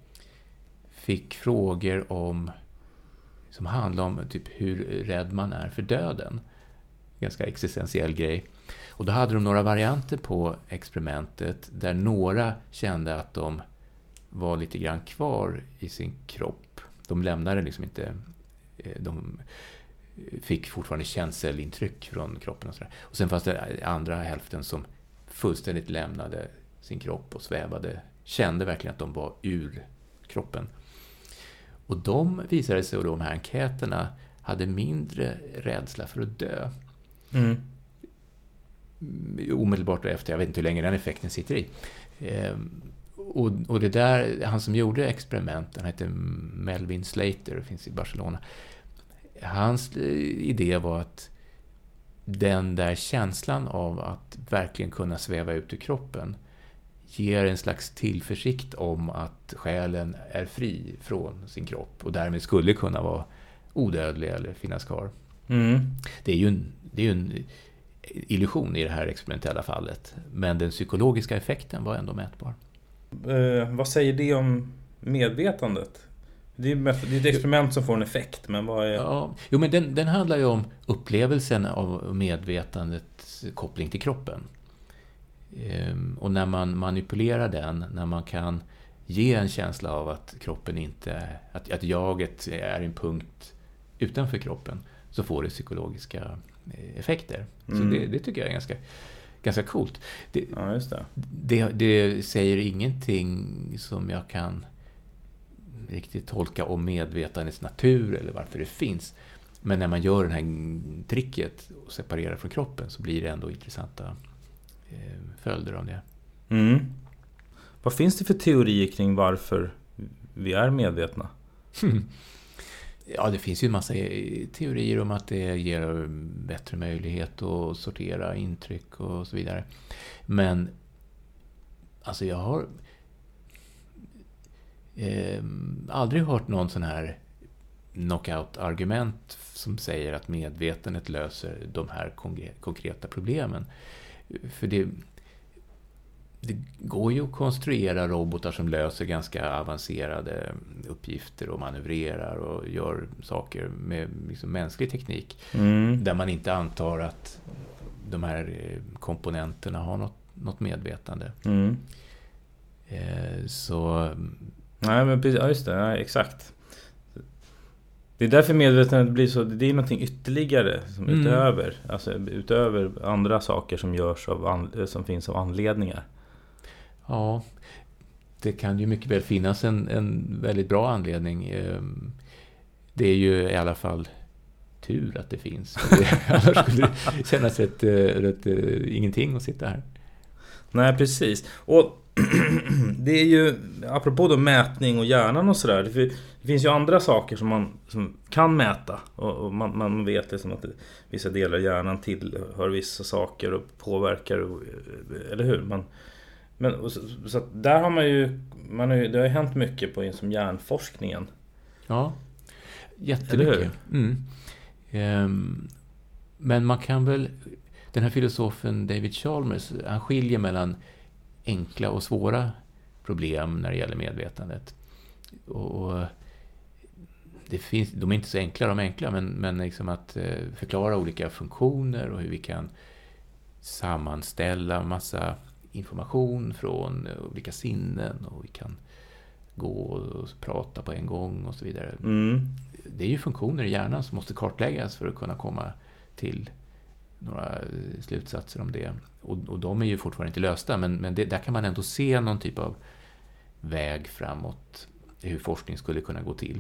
fick frågor om som handlade om typ hur rädd man är för döden. Ganska existentiell grej. Och då hade de några varianter på experimentet där några kände att de var lite grann kvar i sin kropp. De lämnade liksom inte, de fick fortfarande känselintryck från kroppen och sådär. Och sen fanns det andra hälften som fullständigt lämnade sin kropp och svävade, kände verkligen att de var ur kroppen. Och de visade sig, och de här enkäterna hade mindre rädsla för att dö. Mm. Omedelbart efter, jag vet inte hur länge den effekten sitter i. Ehm, och, och det där, han som gjorde experimenten, han heter Melvin Slater, finns i Barcelona. Hans idé var att den där känslan av att verkligen kunna sväva ut ur kroppen ger en slags tillförsikt om att själen är fri från sin kropp och därmed skulle kunna vara odödlig eller finnas kvar. Mm. Det är ju en, det är ju en illusion i det här experimentella fallet, men den psykologiska effekten var ändå mätbar. Eh, vad säger det om medvetandet? Det är, det är ett experiment som får en effekt, men vad är... Ja, jo, men den, den handlar ju om upplevelsen av medvetandets koppling till kroppen. Ehm, och när man manipulerar den, när man kan ge en känsla av att kroppen inte, att, att jaget är en punkt utanför kroppen, så får det psykologiska effekter. Mm. Så det, det tycker jag är ganska, ganska coolt. Det, ja, just det. Det, det säger ingenting som jag kan riktigt tolka om medvetandets natur eller varför det finns. Men när man gör det här tricket och separerar från kroppen så blir det ändå intressanta eh, följder av det. Mm. Vad finns det för teorier kring varför vi är medvetna? Ja, det finns ju en massa teorier om att det ger bättre möjlighet att sortera intryck och så vidare. Men alltså jag har eh, aldrig hört någon sån här knockout-argument som säger att medvetandet löser de här konkreta problemen. För det, det går ju att konstruera robotar som löser ganska avancerade uppgifter och manövrerar och gör saker med liksom mänsklig teknik. Mm. Där man inte antar att de här komponenterna har något, något medvetande. Mm. Eh, så... Nej, men precis, ja, just det, ja, exakt. Det är därför medvetandet blir så, det är någonting ytterligare som mm. utöver, alltså utöver andra saker som görs av an, som finns av anledningar. Ja, det kan ju mycket väl finnas en, en väldigt bra anledning. Det är ju i alla fall tur att det finns. Annars skulle det kännas rätt, rätt ingenting att sitta här. Nej, precis. Och det är ju, apropå då mätning och hjärnan och sådär, det, det finns ju andra saker som man som kan mäta. Och, och man, man vet liksom att det, vissa delar av hjärnan tillhör vissa saker och påverkar, och, eller hur? Man, men, och så, så att där har man ju, man har ju, det har ju hänt mycket på som hjärnforskningen. Ja, jättemycket. Mm. Um, men man kan väl, den här filosofen David Chalmers, han skiljer mellan enkla och svåra problem när det gäller medvetandet. Och det finns, de är inte så enkla, de är enkla, men, men liksom att förklara olika funktioner och hur vi kan sammanställa massa information från olika sinnen, och vi kan gå och prata på en gång och så vidare. Mm. Det är ju funktioner i hjärnan som måste kartläggas för att kunna komma till några slutsatser om det. Och, och de är ju fortfarande inte lösta, men, men det, där kan man ändå se någon typ av väg framåt, hur forskning skulle kunna gå till.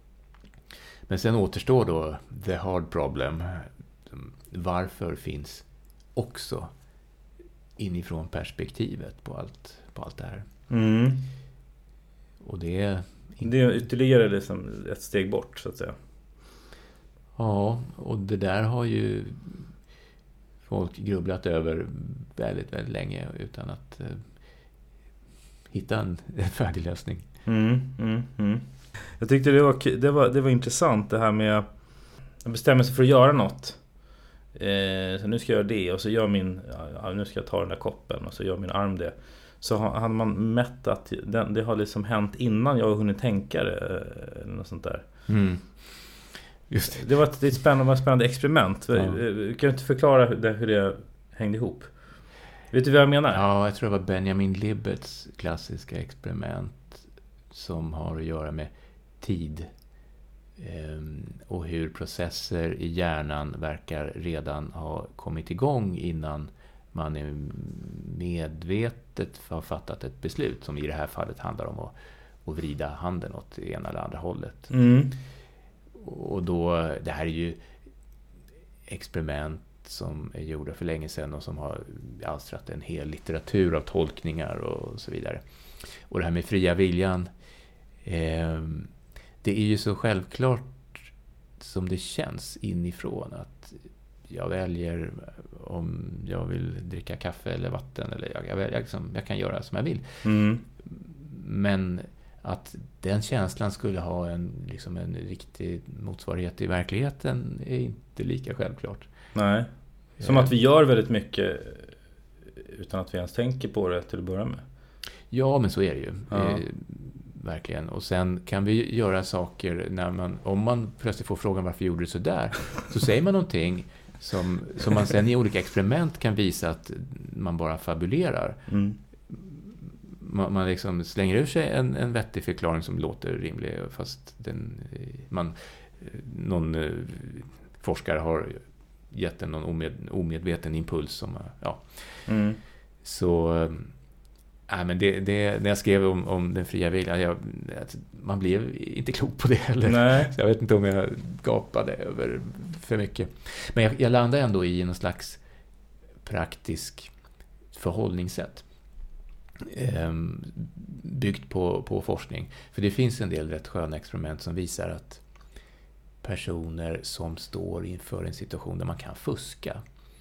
Men sen återstår då the hard problem. Varför finns också inifrån perspektivet på allt, på allt det här. Mm. Och det är... Det är ytterligare liksom ett steg bort, så att säga. Ja, och det där har ju folk grubblat över väldigt, väldigt länge utan att eh, hitta en, en färdig lösning. Mm, mm, mm. Jag tyckte det var, det, var, det var intressant det här med att bestämma sig för att göra något. Eh, så nu ska jag göra det, och så gör min, ja, nu ska jag ta den där koppen, och så gör min arm det. Så hade man mätt att det, det har liksom hänt innan jag har hunnit tänka det, eller något sånt där. Mm. Just det. Det var ett, ett spännande, spännande experiment. Ja. Kan du inte förklara hur det, hur det hängde ihop? Vet du vad jag menar? Ja, jag tror det var Benjamin Libets klassiska experiment som har att göra med tid eh, och hur processer i hjärnan verkar redan ha kommit igång innan man är medvetet har fattat ett beslut, som i det här fallet handlar om att, att vrida handen åt det ena eller andra hållet. Mm. Och då, det här är ju experiment som är gjorda för länge sedan och som har alstrat en hel litteratur av tolkningar och så vidare. Och det här med fria viljan, eh, det är ju så självklart som det känns inifrån att jag väljer om jag vill dricka kaffe eller vatten, eller jag, jag, väljer, liksom, jag kan göra som jag vill. Mm. Men att den känslan skulle ha en, liksom en riktig motsvarighet i verkligheten är inte lika självklart. Nej, som att vi gör väldigt mycket utan att vi ens tänker på det till att börja med. Ja, men så är det ju. Ja. Eh, verkligen. Och sen kan vi göra saker när man, om man plötsligt får frågan varför gjorde du så där, så säger man någonting som, som man sen i olika experiment kan visa att man bara fabulerar. Mm. Man, man liksom slänger ur sig en, en vettig förklaring som låter rimlig, fast den, man, någon eh, forskare har gett en någon omed, omedveten impuls som, ja. Mm. Så äh, men det, det, när jag skrev om, om den fria viljan, jag, man blev inte klok på det heller. Nej. Så jag vet inte om jag gapade över för mycket. Men jag, jag landade ändå i någon slags praktisk förhållningssätt. Ehm, byggt på, på forskning. För det finns en del rätt sköna experiment som visar att personer som står inför en situation där man kan fuska,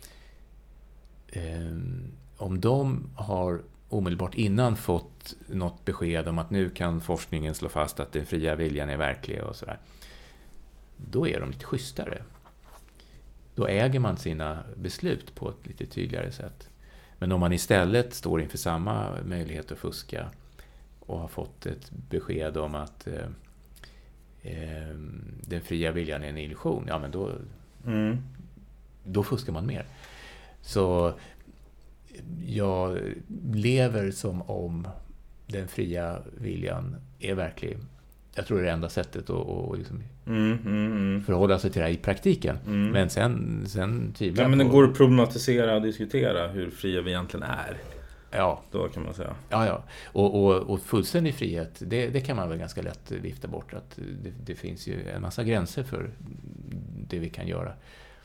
ehm, om de har omedelbart innan fått något besked om att nu kan forskningen slå fast att den fria viljan är verklig och sådär, då är de lite schysstare. Då äger man sina beslut på ett lite tydligare sätt. Men om man istället står inför samma möjlighet att fuska och har fått ett besked om att eh, eh, den fria viljan är en illusion, ja men då, mm. då fuskar man mer. Så jag lever som om den fria viljan är verklig. Jag tror det är det enda sättet att, att liksom mm, mm, mm. förhålla sig till det här i praktiken. Mm. Men sen, sen tvivlar ja, men på... det går att problematisera och diskutera hur fria vi egentligen är. Ja. Då kan man säga. Ja, ja. Och, och, och fullständig frihet, det, det kan man väl ganska lätt vifta bort. Att det, det finns ju en massa gränser för det vi kan göra.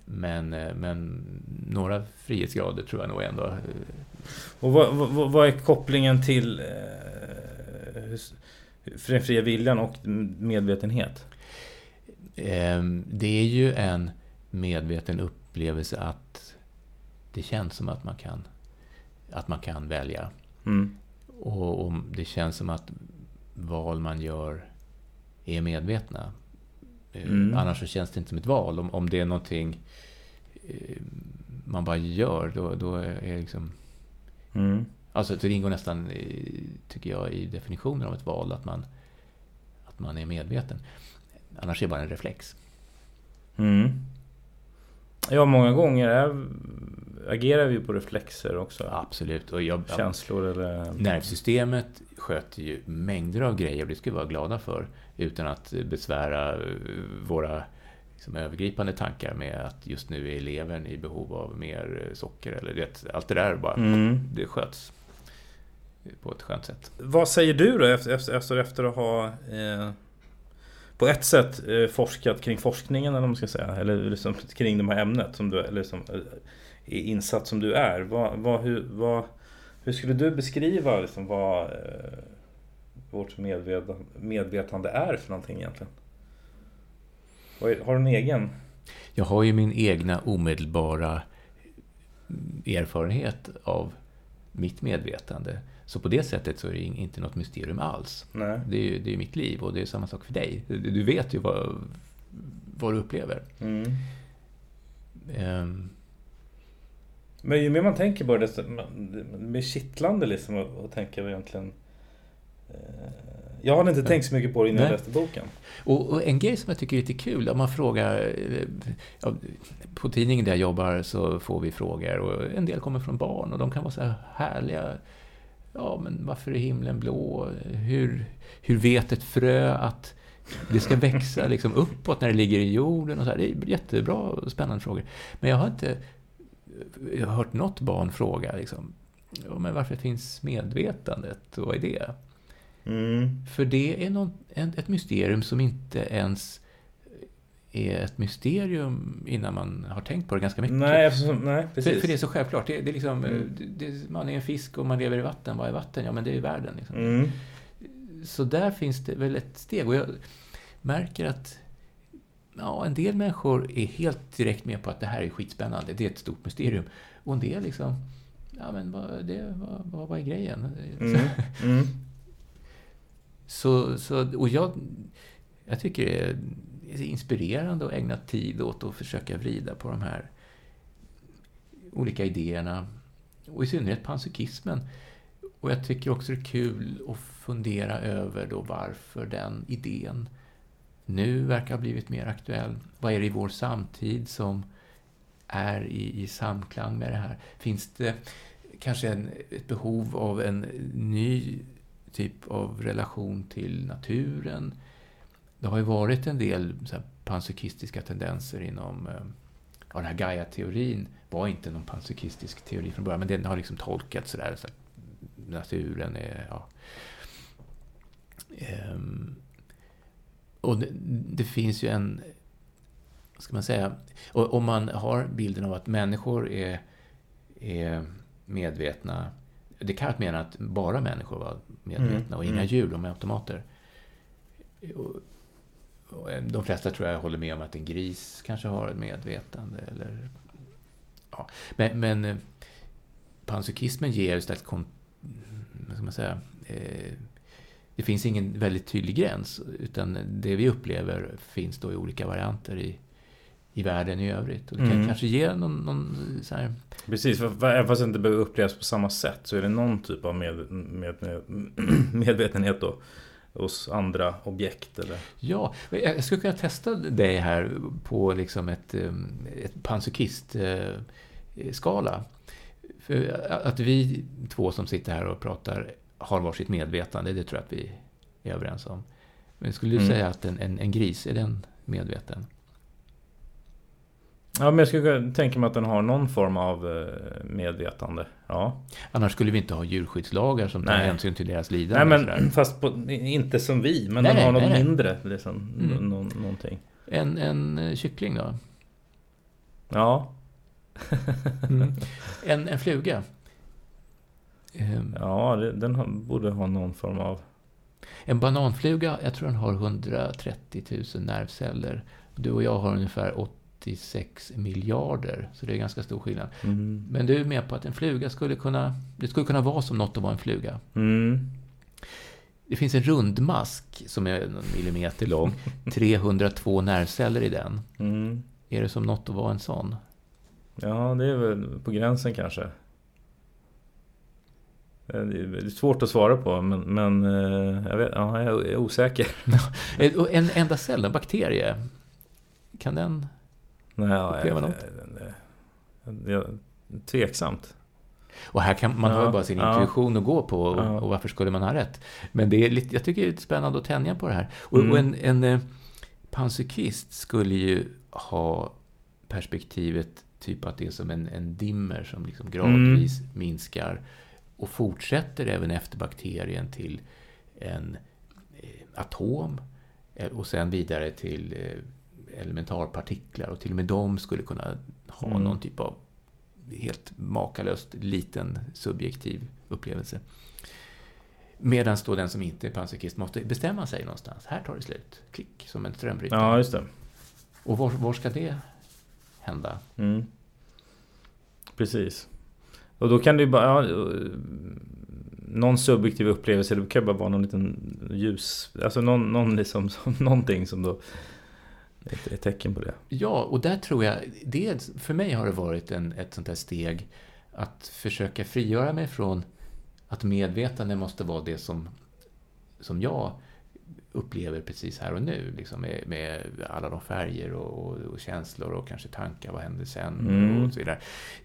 Men, men några frihetsgrader tror jag nog ändå. Och vad, vad, vad är kopplingen till eh, för den fria viljan och medvetenhet? Eh, det är ju en medveten upplevelse att det känns som att man kan, att man kan välja. Mm. Och, och det känns som att val man gör är medvetna. Mm. Annars så känns det inte som ett val. Om, om det är någonting eh, man bara gör, då, då är det liksom... Mm. Alltså det ingår nästan, tycker jag, i definitionen av ett val att man, att man är medveten. Annars är det bara en reflex. Mm. Ja, många gånger är, agerar vi på reflexer också. Absolut. Och jag, känslor eller... Nervsystemet sköter ju mängder av grejer, och det ska vi vara glada för, utan att besvära våra liksom, övergripande tankar med att just nu är eleven i behov av mer socker eller det, allt det där bara, mm. det sköts på ett skönt sätt. Vad säger du då efter, efter, efter att ha eh, på ett sätt eh, forskat kring forskningen, eller vad man ska säga, eller liksom, kring de här ämnet som du, eller som är insatt som du är. Vad, vad, hur, vad, hur skulle du beskriva liksom, vad eh, vårt medvetande, medvetande är för någonting egentligen? Har du en egen? Jag har ju min egna omedelbara erfarenhet av mitt medvetande. Så på det sättet så är det inte något mysterium alls. Nej. Det är ju det är mitt liv, och det är samma sak för dig. Du vet ju vad, vad du upplever. Mm. Um. Men ju mer man tänker på det, det blir kittlande liksom att tänka egentligen... Jag hade inte tänkt så mycket på det innan jag läste boken. Och, och en grej som jag tycker är lite kul, om man frågar, ja, på tidningen där jag jobbar så får vi frågor, och en del kommer från barn och de kan vara så här härliga. Ja, men varför är himlen blå? Hur, hur vet ett frö att det ska växa liksom uppåt när det ligger i jorden? Och så här. Det är jättebra och spännande frågor. Men jag har inte jag har hört något barn fråga liksom, ja, men varför finns medvetandet och vad är det? Mm. För det är någon, ett mysterium som inte ens är ett mysterium innan man har tänkt på det ganska mycket. Nej, eftersom, nej precis. För, för det är så självklart. Det, det är liksom, mm. det, det, man är en fisk och man lever i vatten. Vad är vatten? Ja, men det är världen. Liksom. Mm. Så där finns det väl ett steg. Och jag märker att ja, en del människor är helt direkt med på att det här är skitspännande. Det är ett stort mysterium. Och en del liksom, ja men vad, det, vad, vad, vad är grejen? Mm. Mm. Så, så, och jag, jag tycker det är inspirerande att ägna tid åt att försöka vrida på de här olika idéerna. Och i synnerhet panpsykismen. Och jag tycker också det är kul att fundera över då varför den idén nu verkar ha blivit mer aktuell. Vad är det i vår samtid som är i, i samklang med det här? Finns det kanske en, ett behov av en ny typ av relation till naturen? Det har ju varit en del så här panpsykistiska tendenser inom ja, den här Gaia-teorin var inte någon panpsykistisk teori från början, men den har liksom tolkats sådär, så att naturen är ja. Ehm, och det, det finns ju en, ska man säga, och om man har bilden av att människor är, är medvetna. Descartes menar att bara människor var medvetna mm. och inga djur, de är automater. Och, och de flesta tror jag håller med om att en gris kanske har ett medvetande. Eller, ja. Men, men panpsykismen ger just ett, vad ska man säga, eh, det finns ingen väldigt tydlig gräns, utan det vi upplever finns då i olika varianter i i världen i övrigt. Och det kan mm. kanske ge någon, någon så här... Precis, för, för, även fast det inte behöver upplevas på samma sätt så är det någon typ av med, med, med, medvetenhet då hos andra objekt. Eller? Ja, jag skulle kunna testa dig här på liksom ett, ett panpsykist-skala. För att vi två som sitter här och pratar har varsitt medvetande, det tror jag att vi är överens om. Men skulle du mm. säga att en, en, en gris, är den medveten? Ja, men jag skulle tänka mig att den har någon form av medvetande. Ja. Annars skulle vi inte ha djurskyddslagar som tar nej. hänsyn till deras lidande. Nej, men fast på, inte som vi, men nej, de har nej, något nej. mindre liksom, mm. nå, någonting. En, en kyckling då? Ja. mm. en, en fluga. Um, ja, det, den har, borde ha någon form av... En bananfluga, jag tror den har hundratrettio tusen nervceller. Du och jag har ungefär åttiosex miljarder, så det är ganska stor skillnad. Mm. Men du är med på att en fluga skulle kunna, det skulle kunna vara som något att vara en fluga. Mm. Det finns en rundmask som är någon millimeter lång, trehundratvå nervceller i den. Mm. Är det som något att vara en sån? Ja, det är väl på gränsen kanske. Det är svårt att svara på, men, men jag, vet, ja, jag är osäker. En enda cell, en bakterie, kan den Nej, uppleva något? Det är tveksamt. Och här kan man ja, ha bara sin ja, intuition att gå på, och, ja. och varför skulle man ha rätt? Men det är lite, jag tycker det är lite spännande att tänja på det här. Och, mm. och en, en eh, panpsykist skulle ju ha perspektivet typ att det är som en, en dimmer som liksom gradvis mm. minskar och fortsätter även efter bakterien till en eh, atom och sen vidare till eh, elementarpartiklar, och till och med de skulle kunna ha mm. någon typ av helt makalöst liten subjektiv upplevelse. Medan då den som inte är panpsykist måste bestämma sig någonstans. Här tar det slut. Klick, som en strömbrytare. Ja, just det. Och var, var ska det hända? Mm. Precis. Och då kan det ju bara... Ja, någon subjektiv upplevelse, det kan bara vara någon liten ljus... Alltså någon, någon liksom, någonting som då... Ett, ett tecken på det. Ja, och där tror jag, det, för mig har det varit en, ett sånt här steg att försöka frigöra mig från att medvetande måste vara det som, som jag upplever precis här och nu. Liksom med, med alla de färger och, och, och känslor och kanske tankar, vad händer sen mm. och så vidare.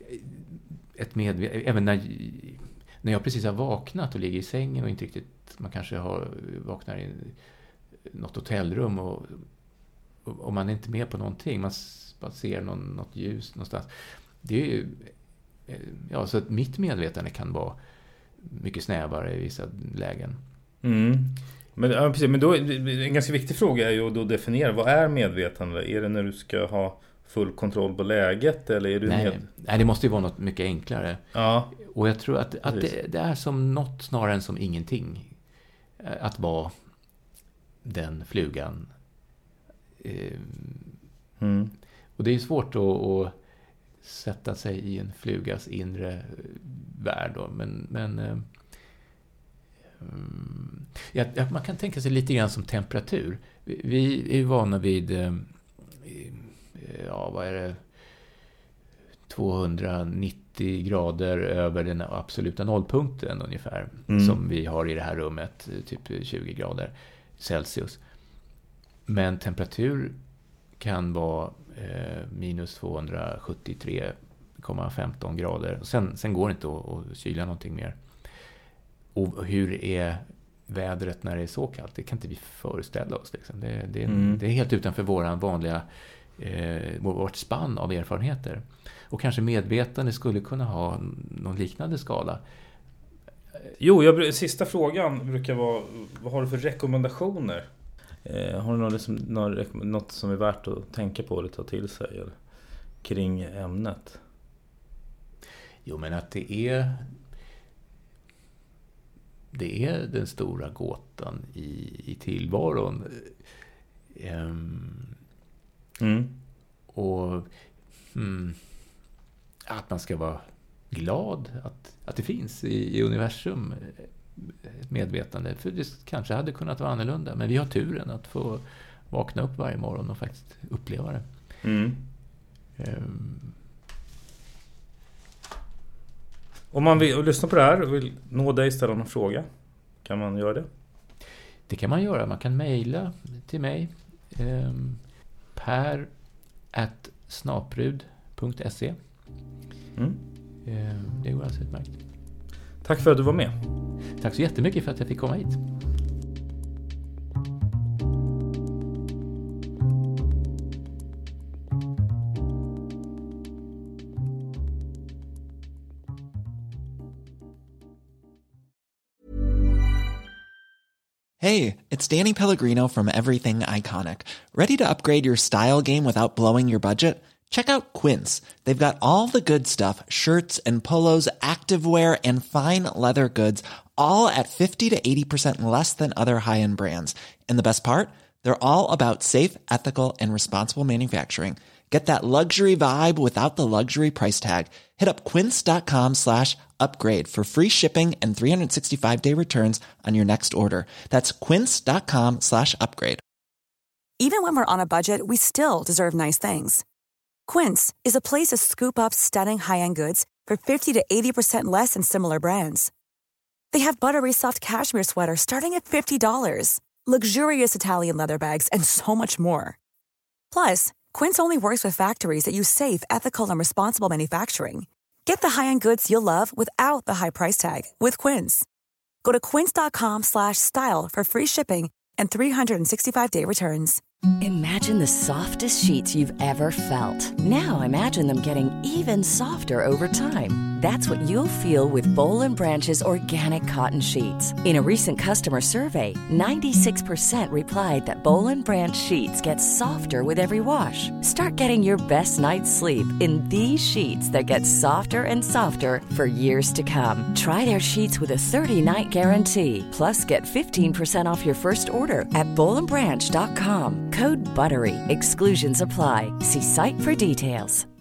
Ett medvet- även när, när jag precis har vaknat och ligger i sängen och inte riktigt, man kanske har vaknar i något hotellrum och och man är inte med på någonting, man bara ser någon, något ljus någonstans. Det är ju, ja, så att mitt medvetande kan vara mycket snävare i vissa lägen. Mm. Men, ja, precis, men då, en ganska viktig fråga är ju att då definiera, vad är medvetande? Är det när du ska ha full kontroll på läget? Eller är du nej, med... nej, det måste ju vara något mycket enklare. Ja. Och jag tror att, att det, det är som något snarare än som ingenting. Att vara den flugan. Mm. Och det är svårt att, att sätta sig i en flugas inre värld då. Men, men um, ja, man kan tänka sig lite grann som temperatur. Vi, vi är vana vid ja, vad är det, tvåhundranittio grader över den absoluta nollpunkten ungefär, mm. som vi har i det här rummet, typ tjugo grader Celsius. Men temperatur kan vara eh, minus tvåhundrasjuttiotre komma femton grader. Sen, sen går det inte att, att kyla någonting mer. Och hur är vädret när det är så kallt? Det kan inte vi föreställa oss. Liksom. Det, det, mm. det är helt utanför våran vanliga, eh, vårt spann av erfarenheter. Och kanske medvetande skulle kunna ha någon liknande skala. Jo, jag, sista frågan brukar vara, vad har du för rekommendationer? Eh, har du något som, något som är värt att tänka på eller ta till sig eller, kring ämnet? Jo, men att det är det är den stora gåtan i, i tillvaron. Um, mm. Och mm, att man ska vara glad att, att det finns i, i universum ett medvetande. För det kanske hade kunnat vara annorlunda. Men vi har turen att få vakna upp varje morgon och faktiskt uppleva det. Mm. Um, Om man vill lyssna på det här och vill nå dig, ställa någon fråga, kan man göra det? Det kan man göra. Man kan mejla till mig. Um, per at snaprud punkt se. Mm. Um, det går alltså utmärkt. Tack för att du var med. Tack så jättemycket för att jag fick komma hit. Hey, it's Danny Pellegrino from Everything Iconic. Ready to upgrade your style game without blowing your budget? Check out Quince. They've got all the good stuff, shirts and polos, activewear, and fine leather goods, all at fifty to eighty percent less than other high-end brands. And the best part? They're all about safe, ethical, and responsible manufacturing. Get that luxury vibe without the luxury price tag. Hit up quince.com slash upgrade for free shipping and three sixty-five day returns on your next order. That's quince.com slash upgrade. Even when we're on a budget, we still deserve nice things. Quince is a place to scoop up stunning high-end goods for fifty to eighty percent less than similar brands. They have buttery soft cashmere sweaters starting at fifty dollars, luxurious Italian leather bags, and so much more. Plus, Quince only works with factories that use safe, ethical, and responsible manufacturing. Get the high-end goods you'll love without the high price tag with Quince. Go to quince.com slash style for free shipping and three sixty-five day returns. Imagine the softest sheets you've ever felt. Now imagine them getting even softer over time. That's what you'll feel with Boll and Branch's organic cotton sheets. In a recent customer survey, ninety-six percent replied that Boll and Branch sheets get softer with every wash. Start getting your best night's sleep in these sheets that get softer and softer for years to come. Try their sheets with a thirty night guarantee. Plus, get fifteen percent off your first order at boll and branch dot com. Code BUTTERY. Exclusions apply. See site for details.